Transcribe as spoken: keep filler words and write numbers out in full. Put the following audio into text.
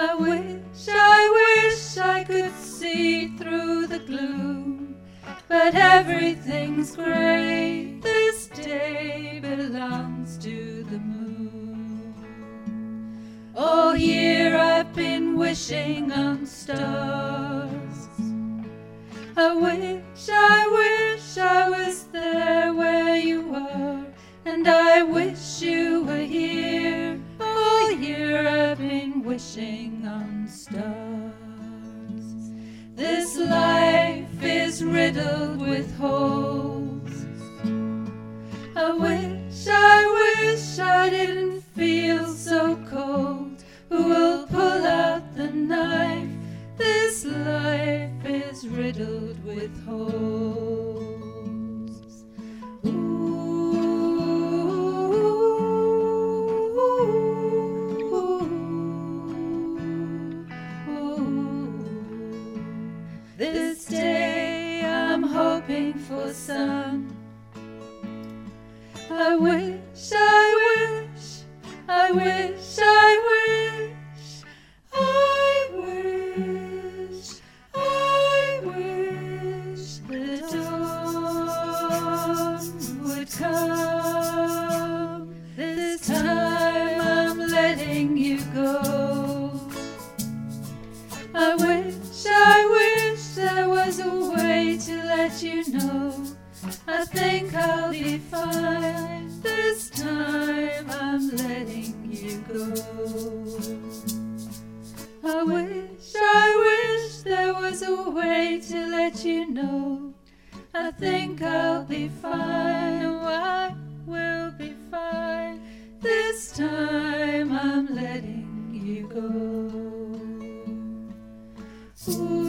I wish, I wish I could see through the gloom, but everything's grey. This day belongs to the moon. All year I've been wishing on stars. I wish, I wish I was there where you were, and I wish you were here. All year I've been wishing on stars. This life is riddled with holes. I wish, I wish I didn't feel so cold. Who will pull out the knife? This life is riddled with holes. This day I'm hoping for sun. I wish, I wish, I wish, I wish, I wish, I wish the dawn would come. This time I'm letting you go. I wish, I wish there was a way to let you know. I think I'll be fine. This time I'm letting you go. I wish, I wish there was a way to let you know. I think I'll be fine. Oh, I will be fine. This time I'm letting you go. Ooh.